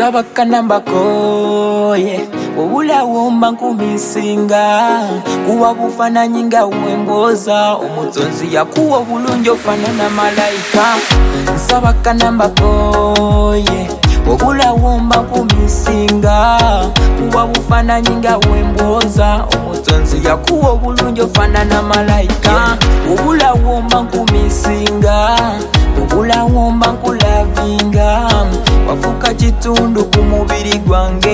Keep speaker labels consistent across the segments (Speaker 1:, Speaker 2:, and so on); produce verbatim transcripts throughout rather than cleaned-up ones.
Speaker 1: nsaba kanambako yeah. Wabula womba nkumisinga kuwa bufananyi nga wemboza omutonzi yakuwa bulungi ofanana malayika nsaba kanambako yeah. Wabula womba nkumisinga kuwa bufananyi nga wemboza omutonzi yakuwa bulungi ofanana malayika yeah. Wabula womba nkumisinga wabula womba nkulavinga wafuka kitundu ku mubiri gwange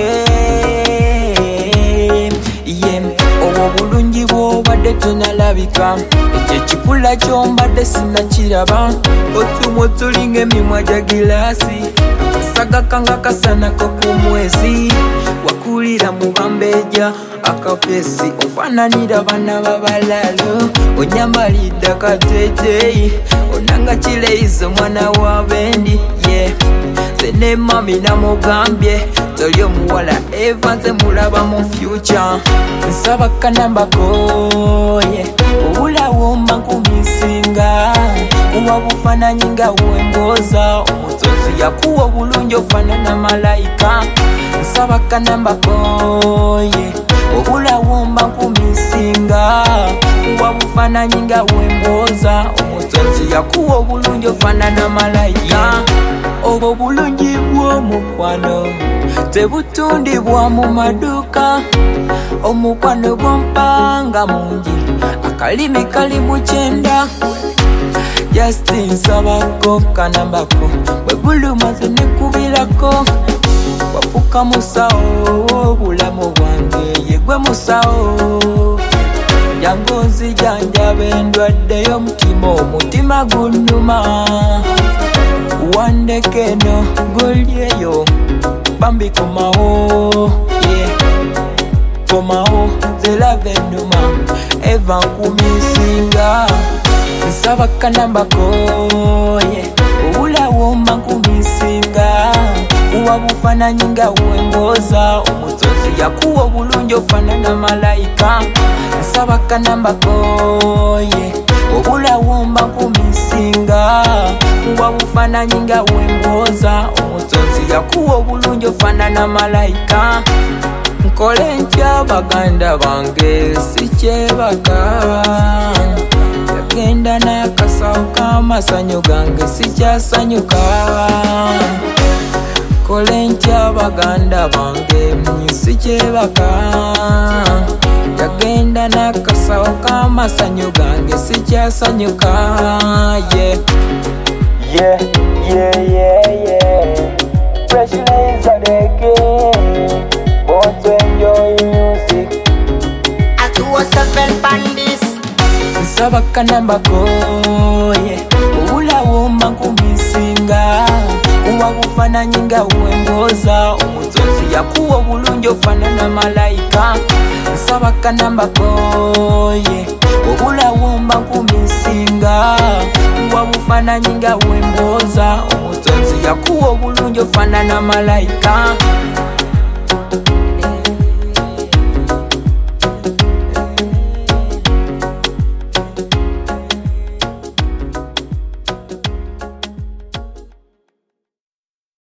Speaker 1: yeah. Obwo bulungi bw'obadde tonalabika ekyo kikula ky'ombadde sinakiraba otumwa tulinga emimwa gya gilaasi akasagaka nga kasanako ku mwezi wakulira mu bambeja akafesi ofananira bana babalalo onyambalidde akateteyi onanga kireizo mwana wa bendi yeah. Zene mami namugambye toli omuwala eva nze mulaba mu future nsaba kanambako yeah. Obula womba nkumisinga kuwa bufananyi nga wemboza omutonzi yakuwa obulungi ofanana malayika nsaba kanambako yeah. Obula womba nkumisinga kuwa bufananyi nga wemboza omutonzi yakuwa obulungi ofanana malayika yeah. Obwo bulungi bw'omukwano tebutundibwa mu maduuka omukwano gwompanga mungi akalimi kali mu kyenda just nsabako kanambako bwe gulumaze nekubirako wafuka musawo obulamu bwange yegwe musawo jangozi janjaba endwadde y'omutima omutima gunnuma wandekeno golyeyo bambi komawo yeah. Komawo zelave numa eva nkumisinga nsaba kanambako yeah. Obula womba nkumisinga kuwa bufananyi nga wemboza omutonzi yakuwa obulungi ofanana malayika nsaba kanambako yeah. Obula womba nkumisinga kuwa bufananyi nga wemboza omutonzi yakuwa obulungi ofanana malayika nkole ntya baganda bange sikyebaka yagenda n'akasawo k'amasanyu gange sikyasanyuka nkole ntya baganda bange sikyebaka yagenda n'akasawo k'amasanyu gange sikyasanyuka yeah. Yeah, yeah, yeah, yeah. Pressure is on the game. Want to enjoy music.
Speaker 2: I do a seven bandits.
Speaker 1: Nsaba kanambako yeah. Obula womba nkumisinga kuwa bufananyi nga wemboza omutonzi yakuwa obulungi ofanana malayika nsaba kanambako yeah. Obula womba nkumisinga kuwa bufananyi nga wemboza omutonzi yakuwa obulungi ofanana malayika